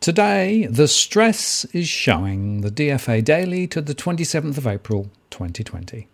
Today, the stress is showing. The DFA Daily to the 27th of April 2020.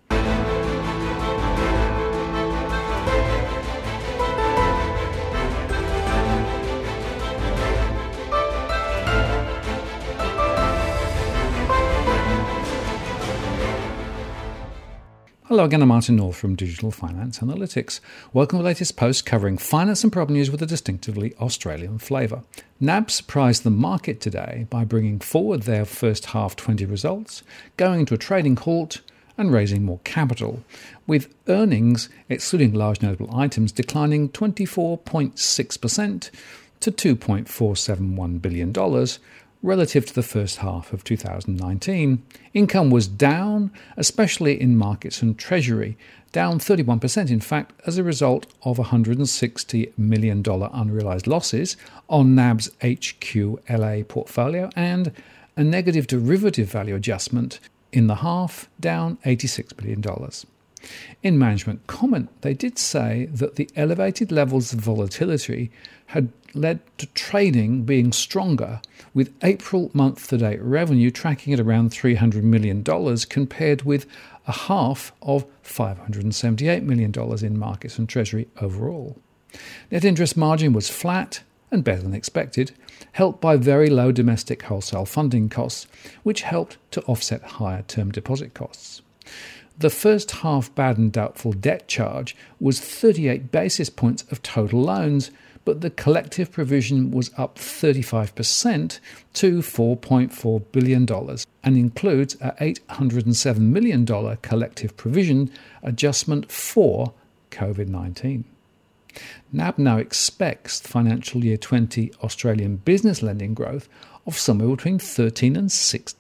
Hello again, I'm Martin North from Digital Finance Analytics. Welcome to the latest post covering finance and problem news with a distinctively Australian flavour. NAB surprised the market today by bringing forward their first half 20 results, going into a trading halt and raising more capital, with earnings, excluding large notable items, declining 24.6% to $2.471 billion, relative to the first half of 2019. Income was down, especially in markets and treasury, down 31% in fact as a result of $160 million unrealised losses on NAB's HQLA portfolio and a negative derivative value adjustment in the half, down $86 billion. In management comment, they did say that the elevated levels of volatility had led to trading being stronger, with April month-to-date revenue tracking at around $300 million compared with a half of $578 million in markets and treasury overall. Net interest margin was flat and better than expected, helped by very low domestic wholesale funding costs, which helped to offset higher term deposit costs. The first half bad and doubtful debt charge was 38 basis points of total loans, but the collective provision was up 35% to $4.4 billion and includes a $807 million collective provision adjustment for COVID-19. NAB now expects financial year 20 Australian business lending growth of somewhere between 13 and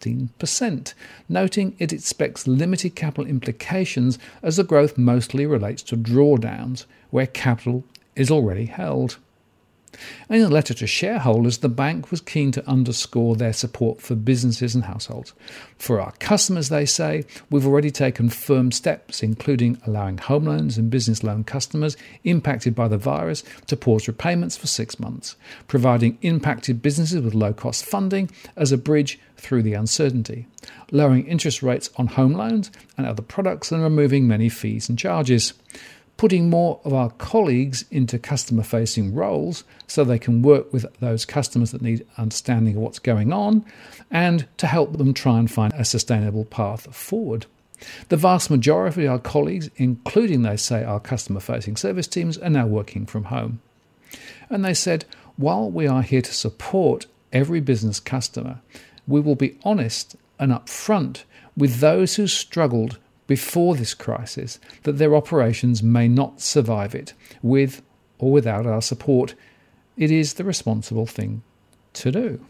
16%, noting it expects limited capital implications as the growth mostly relates to drawdowns where capital is already held. In a letter to shareholders, the bank was keen to underscore their support for businesses and households. For our customers, they say, we've already taken firm steps, including allowing home loans and business loan customers impacted by the virus to pause repayments for 6 months, providing impacted businesses with low-cost funding as a bridge through the uncertainty, lowering interest rates on home loans and other products and removing many fees and charges, putting more of our colleagues into customer-facing roles so they can work with those customers that need understanding of what's going on and to help them try and find a sustainable path forward. The vast majority of our colleagues, including, they say, our customer-facing service teams, are now working from home. And they said, while we are here to support every business customer, we will be honest and upfront with those who struggled before this crisis that their operations may not survive it with or without our support. It is the responsible thing to do.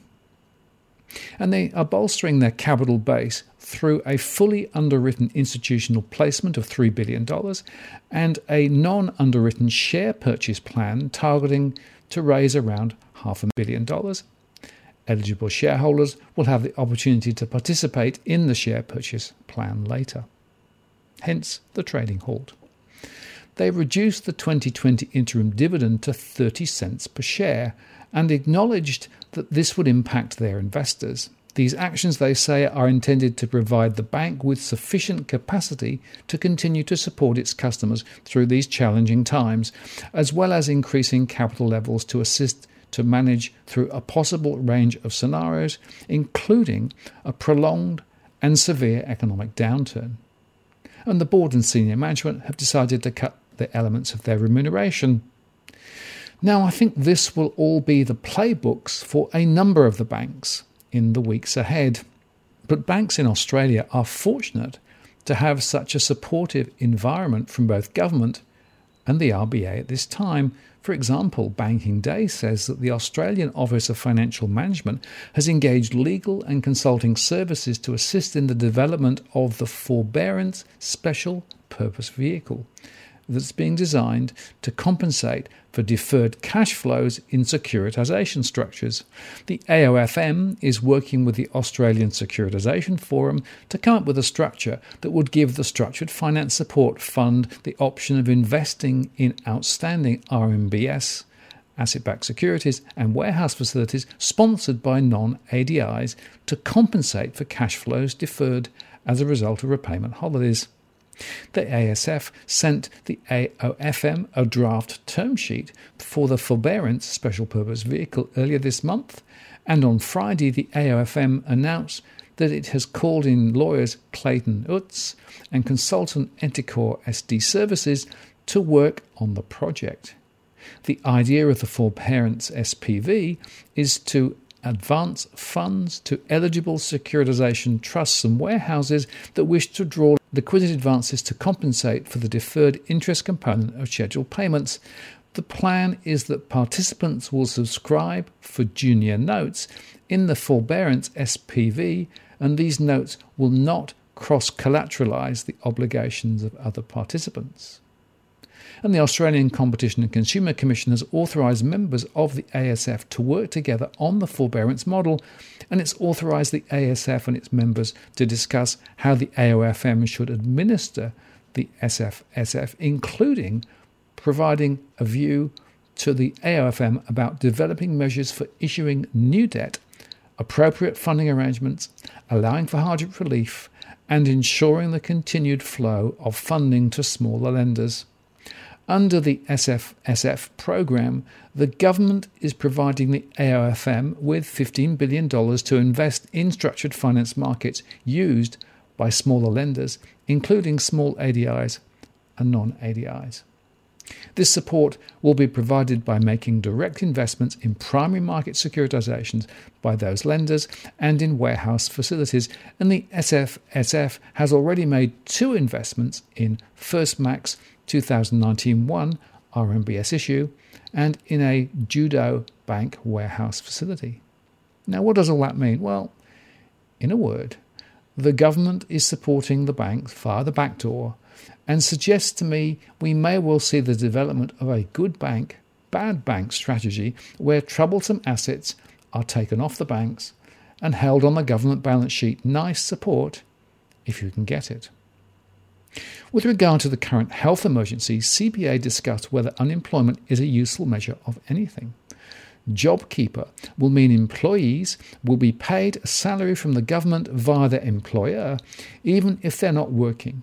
And they are bolstering their capital base through a fully underwritten institutional placement of $3 billion and a non-underwritten share purchase plan targeting to raise around $500 million. Eligible shareholders will have the opportunity to participate in the share purchase plan later. Hence the trading halt. They reduced the 2020 interim dividend to 30 cents per share and acknowledged that this would impact their investors. These actions, they say, are intended to provide the bank with sufficient capacity to continue to support its customers through these challenging times, as well as increasing capital levels to assist to manage through a possible range of scenarios, including a prolonged and severe economic downturn. And the board and senior management have decided to cut the elements of their remuneration. Now, I think this will all be the playbooks for a number of the banks in the weeks ahead. But banks in Australia are fortunate to have such a supportive environment from both government and the RBA at this time. For example, Banking Day says that the Australian Office of Financial Management has engaged legal and consulting services to assist in the development of the Forbearance Special Purpose Vehicle that's being designed to compensate for deferred cash flows in securitisation structures. The AOFM is working with the Australian Securitisation Forum to come up with a structure that would give the Structured Finance Support Fund the option of investing in outstanding RMBS asset-backed securities and warehouse facilities sponsored by non-ADIs to compensate for cash flows deferred as a result of repayment holidays. The ASF sent the AOFM a draft term sheet for the forbearance special purpose vehicle earlier this month, and on Friday the AOFM announced that it has called in lawyers Clayton Utz and consultant Eticore SD Services to work on the project. The idea of the forbearance SPV is to advance funds to eligible securitization trusts and warehouses that wish to draw liquidity advances to compensate for the deferred interest component of scheduled payments. The plan is that participants will subscribe for junior notes in the forbearance SPV, and these notes will not cross-collateralize the obligations of other participants. And the Australian Competition and Consumer Commission has authorised members of the ASF to work together on the forbearance model, and it's authorised the ASF and its members to discuss how the AOFM should administer the SFSF, including providing a view to the AOFM about developing measures for issuing new debt, appropriate funding arrangements, allowing for hardship relief, and ensuring the continued flow of funding to smaller lenders. Under the SFSF program, the government is providing the AOFM with $15 billion to invest in structured finance markets used by smaller lenders, including small ADIs and non-ADIs. This support will be provided by making direct investments in primary market securitizations by those lenders and in warehouse facilities, and the SFSF has already made 2 investments in First Max 2019-1 RMBS issue and in a Judo Bank warehouse facility. Now, what does all that mean? Well, in a word, the government is supporting the banks via the back door and suggests to me we may well see the development of a good bank, bad bank strategy where troublesome assets are taken off the banks and held on the government balance sheet. Nice support if you can get it. With regard to the current health emergency, CBA discussed whether unemployment is a useful measure of anything. JobKeeper will mean employees will be paid a salary from the government via their employer, even if they're not working.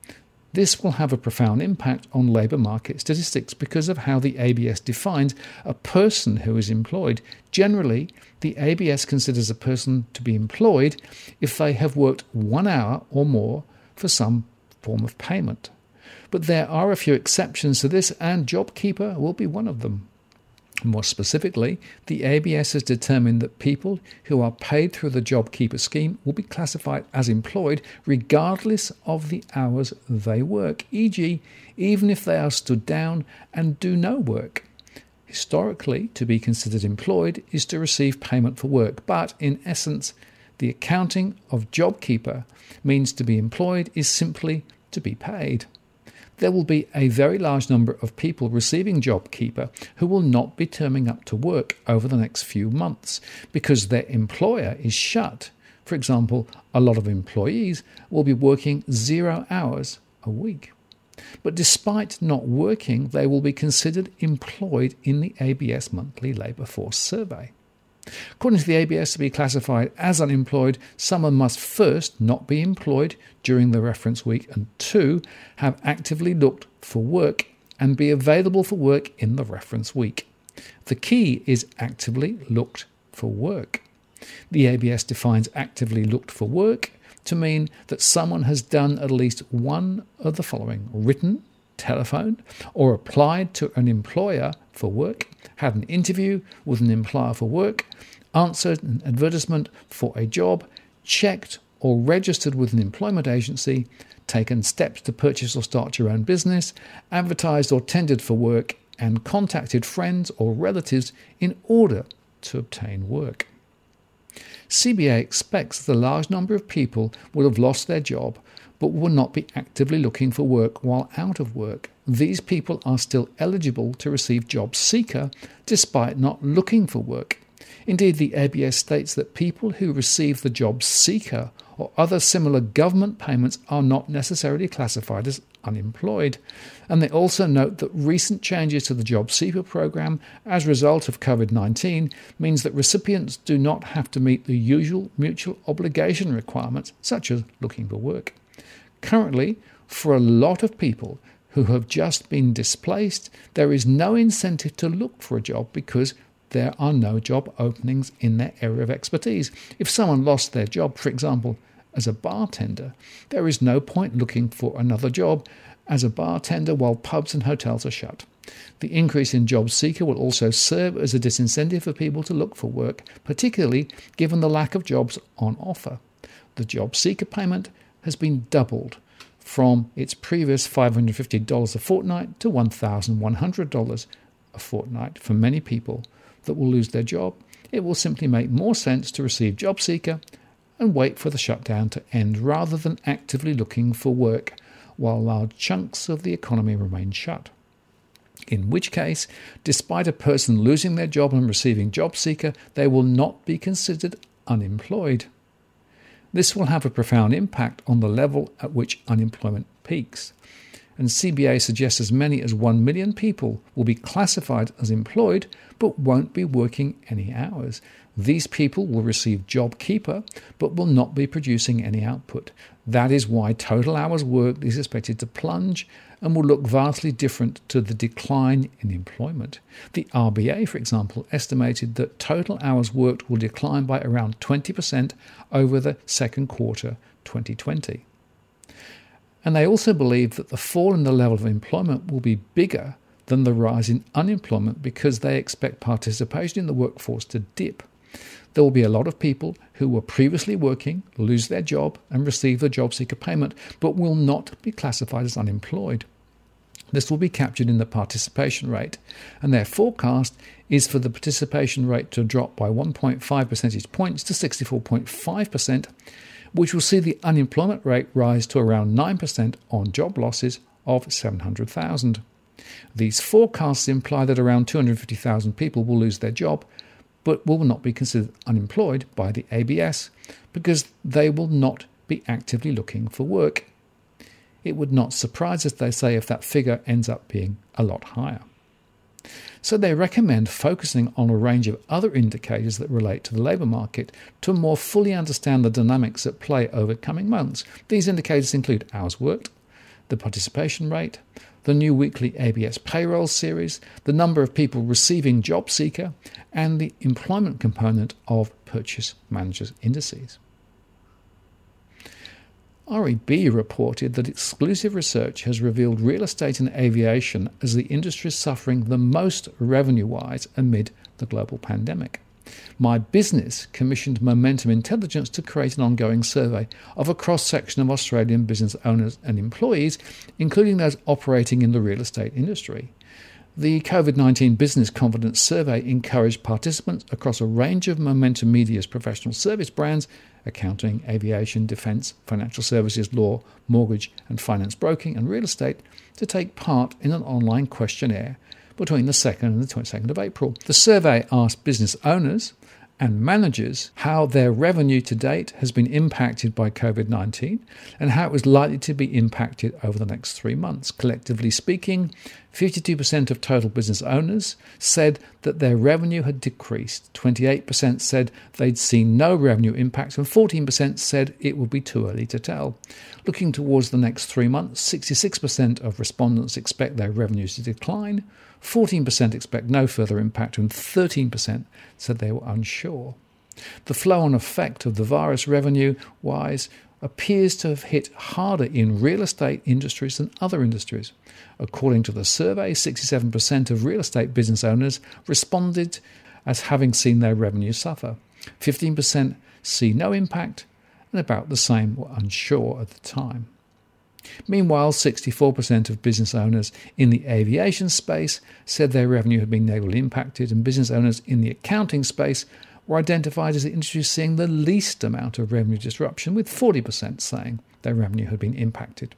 This will have a profound impact on labour market statistics because of how the ABS defines a person who is employed. Generally, the ABS considers a person to be employed if they have worked 1 hour or more for some form of payment. But there are a few exceptions to this, and JobKeeper will be one of them. More specifically, the ABS has determined that people who are paid through the JobKeeper scheme will be classified as employed regardless of the hours they work, e.g., even if they are stood down and do no work. Historically, to be considered employed is to receive payment for work, but in essence, the accounting of JobKeeper means to be employed is simply to be paid. There will be a very large number of people receiving JobKeeper who will not be turning up to work over the next few months because their employer is shut. For example, a lot of employees will be working 0 hours a week. But despite not working, they will be considered employed in the ABS Monthly Labour Force Survey. According to the ABS, to be classified as unemployed, someone must first not be employed during the reference week and 2, have actively looked for work and be available for work in the reference week. The key is actively looked for work. The ABS defines actively looked for work to mean that someone has done at least one of the following: written, telephoned, or applied to an employer for work, had an interview with an employer for work, answered an advertisement for a job, checked or registered with an employment agency, taken steps to purchase or start your own business, advertised or tendered for work, and contacted friends or relatives in order to obtain work. CBA expects that a large number of people will have lost their job but will not be actively looking for work while out of work. These people are still eligible to receive Job Seeker despite not looking for work. Indeed, the ABS states that people who receive the Job Seeker or other similar government payments are not necessarily classified as unemployed. And they also note that recent changes to the JobSeeker program as a result of COVID-19 means that recipients do not have to meet the usual mutual obligation requirements, such as looking for work. Currently, for a lot of people who have just been displaced, there is no incentive to look for a job because there are no job openings in their area of expertise. If someone lost their job, for example, as a bartender, there is no point looking for another job as a bartender while pubs and hotels are shut. The increase in JobSeeker will also serve as a disincentive for people to look for work, particularly given the lack of jobs on offer. The JobSeeker payment has been doubled from its previous $550 a fortnight to $1,100 a fortnight. For many people that will lose their job, it will simply make more sense to receive JobSeeker and wait for the shutdown to end rather than actively looking for work while large chunks of the economy remain shut. In which case, despite a person losing their job and receiving JobSeeker, they will not be considered unemployed. This will have a profound impact on the level at which unemployment peaks. And CBA suggests as many as 1 million people will be classified as employed but won't be working any hours. These people will receive JobKeeper but will not be producing any output. That is why total hours worked is expected to plunge and will look vastly different to the decline in employment. The RBA, for example, estimated that total hours worked will decline by around 20% over the second quarter 2020. And they also believe that the fall in the level of employment will be bigger than the rise in unemployment because they expect participation in the workforce to dip. There will be a lot of people who were previously working, lose their job and receive the JobSeeker payment, but will not be classified as unemployed. This will be captured in the participation rate, and their forecast is for the participation rate to drop by 1.5 percentage points to 64.5%, which will see the unemployment rate rise to around 9% on job losses of 700,000. These forecasts imply that around 250,000 people will lose their job, but will not be considered unemployed by the ABS because they will not be actively looking for work. It would not surprise us, they say, if that figure ends up being a lot higher. So they recommend focusing on a range of other indicators that relate to the labour market to more fully understand the dynamics at play over coming months. These indicators include hours worked, the participation rate, the new weekly ABS payroll series, the number of people receiving JobSeeker, and the employment component of Purchase Managers Indices. REB reported that exclusive research has revealed real estate and aviation as the industries suffering the most revenue-wise amid the global pandemic. My Business commissioned Momentum Intelligence to create an ongoing survey of a cross-section of Australian business owners and employees, including those operating in the real estate industry. The COVID-19 Business Confidence Survey encouraged participants across a range of Momentum Media's professional service brands, accounting, aviation, defence, financial services, law, mortgage and finance broking and real estate, to take part in an online questionnaire between the 2nd and the 22nd of April. The survey asked business owners and managers how their revenue to date has been impacted by COVID-19 and how it was likely to be impacted over the next 3 months. Collectively speaking, 52% of total business owners said that their revenue had decreased, 28% said they'd seen no revenue impact, and 14% said it would be too early to tell. Looking towards the next 3 months, 66% of respondents expect their revenues to decline, 14% expect no further impact, and 13% said they were unsure. The flow-on effect of the virus revenue-wise appears to have hit harder in real estate industries than other industries. According to the survey, 67% of real estate business owners responded as having seen their revenue suffer. 15% see no impact, and about the same were unsure at the time. Meanwhile, 64% of business owners in the aviation space said their revenue had been negatively impacted, and business owners in the accounting space were identified as the industry seeing the least amount of revenue disruption, with 40% saying their revenue had been impacted.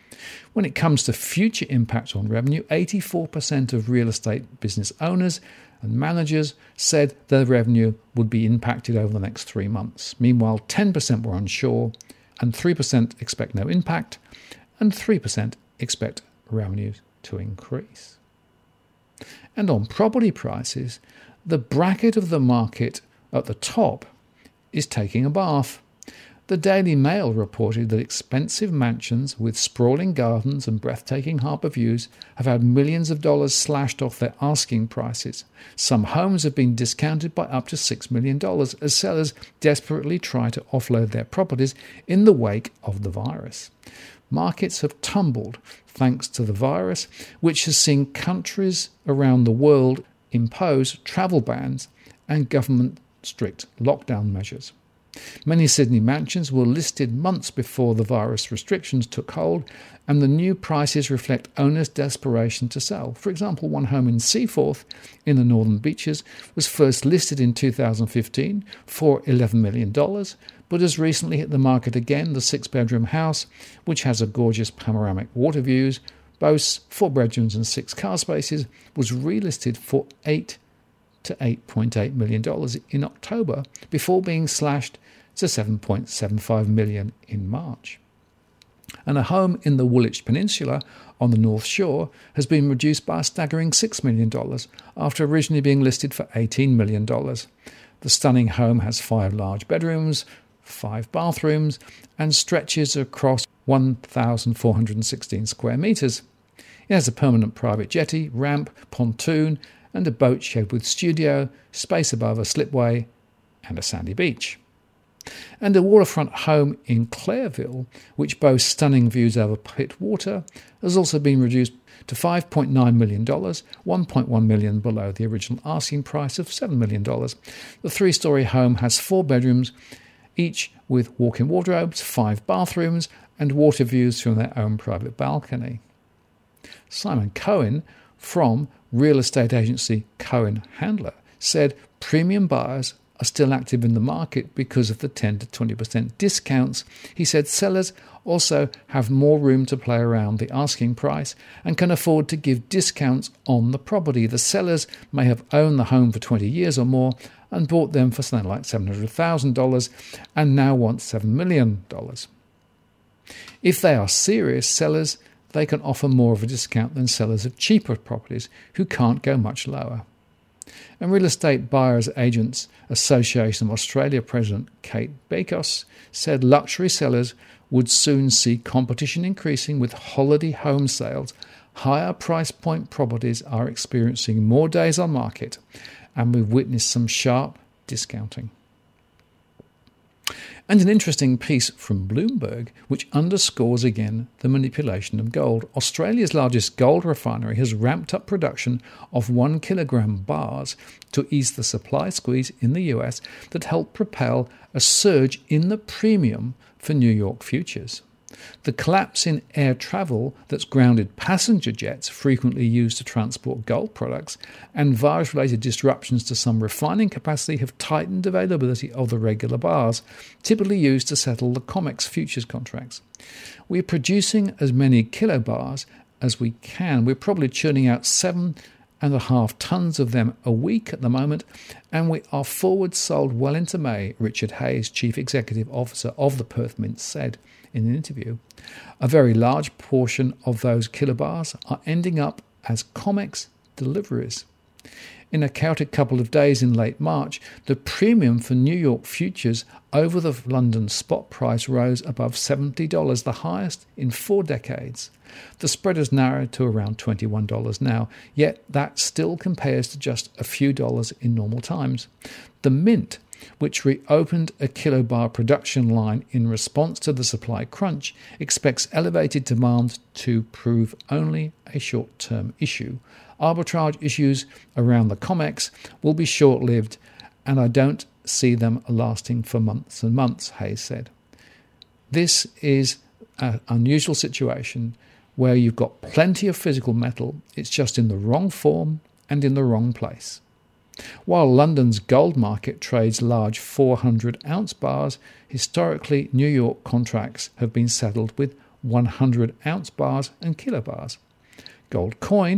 When it comes to future impact on revenue, 84% of real estate business owners and managers said their revenue would be impacted over the next 3 months. Meanwhile, 10% were unsure, and 3% expect no impact, and 3% expect revenues to increase. And on property prices, the bracket of the market at the top is taking a bath. The Daily Mail reported that expensive mansions with sprawling gardens and breathtaking harbour views have had millions of dollars slashed off their asking prices. Some homes have been discounted by up to $6 million as sellers desperately try to offload their properties in the wake of the virus. Markets have tumbled thanks to the virus, which has seen countries around the world impose travel bans and government strict lockdown measures. Many Sydney mansions were listed months before the virus restrictions took hold, and the new prices reflect owners' desperation to sell. For example, one home in Seaforth in the Northern Beaches was first listed in 2015 for $11 million, but has recently hit the market again. The 6-bedroom house, which has a gorgeous panoramic water views, boasts 4 bedrooms and 6 car spaces, was relisted for $8 to $8.8 million in October before being slashed to $7.75 million in March. And a home in the Woolwich Peninsula on the North Shore has been reduced by a staggering $6 million after originally being listed for $18 million. The stunning home has 5 large bedrooms, 5 bathrooms, and stretches across 1,416 square metres. It has a permanent private jetty, ramp, pontoon, and a boat shed with studio, space above a slipway, and a sandy beach. And a waterfront home in Clareville, which boasts stunning views over Pitt Water, has also been reduced to $5.9 million, $1.1 million below the original asking price of $7 million. The 3-storey home has 4 bedrooms, each with walk-in wardrobes, 5 bathrooms, and water views from their own private balcony. Simon Cohen from real estate agency Cohen Handler said premium buyers are still active in the market because of the 10 to 20% discounts. He said sellers also have more room to play around the asking price and can afford to give discounts on the property. The sellers may have owned the home for 20 years or more and bought them for something like $700,000 and now want $7 million. If they are serious sellers, they can offer more of a discount than sellers of cheaper properties who can't go much lower. And Real Estate Buyers Agents Association of Australia President Kate Bakos said luxury sellers would soon see competition increasing with holiday home sales. Higher price point properties are experiencing more days on market, and we've witnessed some sharp discounting. And an interesting piece from Bloomberg, which underscores again the manipulation of gold. Australia's largest gold refinery has ramped up production of 1 kilogram bars to ease the supply squeeze in the US that helped propel a surge in the premium for New York futures. The collapse in air travel that's grounded passenger jets frequently used to transport gold products and virus-related disruptions to some refining capacity have tightened availability of the regular bars, typically used to settle the COMEX futures contracts. We're producing as many kilobars as we can. We're probably churning out 7.5 tons of them a week at the moment, and we are forward sold well into May, Richard Hayes, Chief Executive Officer of the Perth Mint, said in an interview. A very large portion of those kilobars are ending up as COMEX deliveries. In a chaotic couple of days in late March, the premium for New York futures over the London spot price rose above $70, the highest in 4 decades. The spread has narrowed to around $21 now, yet that still compares to just a few dollars in normal times. The Mint, which reopened a kilobar production line in response to the supply crunch, expects elevated demand to prove only a short-term issue. Arbitrage issues around the COMEX will be short-lived, and I don't see them lasting for months and months, Hayes said. This is an unusual situation where you've got plenty of physical metal, it's just in the wrong form and in the wrong place. While London's gold market trades large 400-ounce bars, historically New York contracts have been settled with 100-ounce bars and kilobars. Gold coin,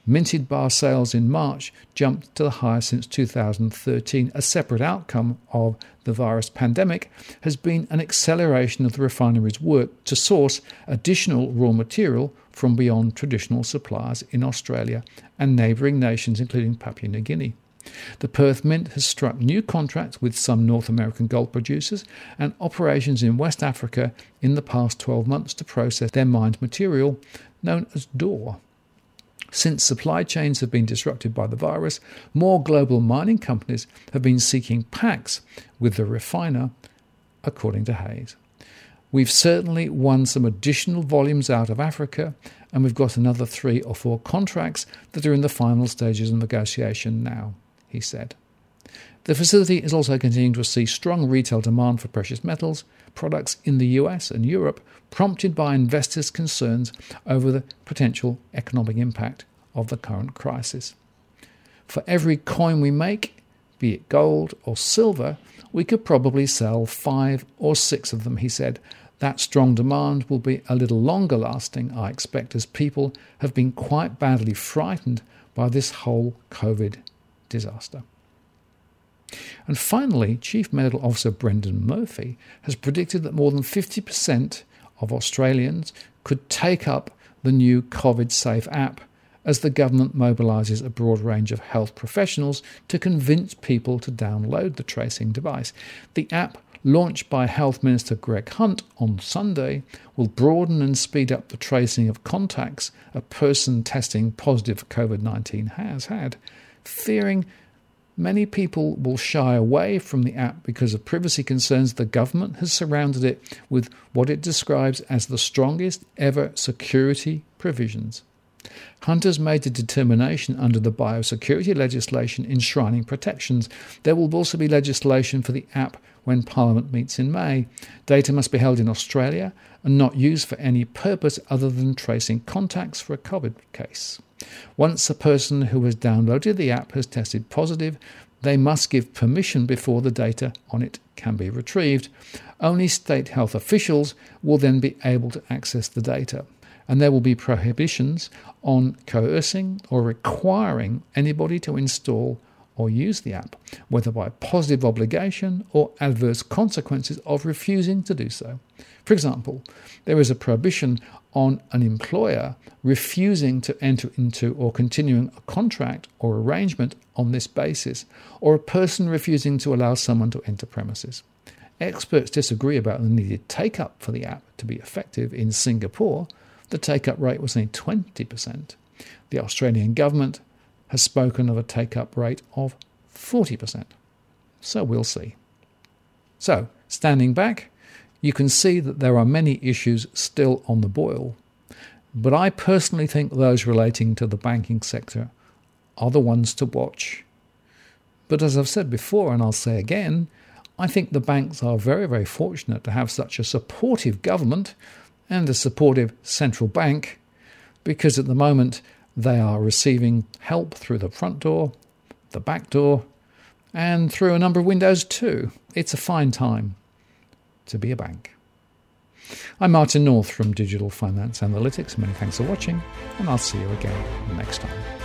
Minted bar sales in March jumped to the highest since 2013. A separate outcome of the virus pandemic has been an acceleration of the refinery's work to source additional raw material from beyond traditional suppliers in Australia and neighbouring nations, including Papua New Guinea. The Perth Mint has struck new contracts with some North American gold producers and operations in West Africa in the past 12 months to process their mined material, known as doré. Since supply chains have been disrupted by the virus, more global mining companies have been seeking pacts with the refiner, according to Hayes. We've certainly won some additional volumes out of Africa, and we've got another 3 or 4 contracts that are in the final stages of negotiation now, he said. The facility is also continuing to see strong retail demand for precious metals products in the US and Europe, prompted by investors' concerns over the potential economic impact of the current crisis. For every coin we make, be it gold or silver, we could probably sell 5 or 6 of them, he said. That strong demand will be a little longer lasting, I expect, as people have been quite badly frightened by this whole COVID disaster. And finally, Chief Medical Officer Brendan Murphy has predicted that more than 50% of Australians could take up the new COVID-Safe app as the government mobilises a broad range of health professionals to convince people to download the tracing device. The app, launched by Health Minister Greg Hunt on Sunday, will broaden and speed up the tracing of contacts a person testing positive for COVID-19 has had. Fearing many people will shy away from the app because of privacy concerns, the government has surrounded it with what it describes as the strongest ever security provisions. Hunt has made a determination under the biosecurity legislation enshrining protections. There will also be legislation for the app when Parliament meets in May. Data must be held in Australia and not used for any purpose other than tracing contacts for a COVID case. Once a person who has downloaded the app has tested positive, they must give permission before the data on it can be retrieved. Only state health officials will then be able to access the data, and there will be prohibitions on coercing or requiring anybody to install or use the app, whether by positive obligation or adverse consequences of refusing to do so. For example, there is a prohibition on an employer refusing to enter into or continuing a contract or arrangement on this basis, or a person refusing to allow someone to enter premises. Experts disagree about the needed take-up for the app to be effective. In Singapore, the take-up rate was only 20%. The Australian government has spoken of a take-up rate of 40%. So we'll see. So, standing back, you can see that there are many issues still on the boil, but I personally think those relating to the banking sector are the ones to watch. But as I've said before, and I'll say again, I think the banks are very, very fortunate to have such a supportive government and a supportive central bank, because at the moment they are receiving help through the front door, the back door, and through a number of windows too. It's a fine time to be a bank. I'm Martin North from Digital Finance Analytics. Many thanks for watching, and I'll see you again next time.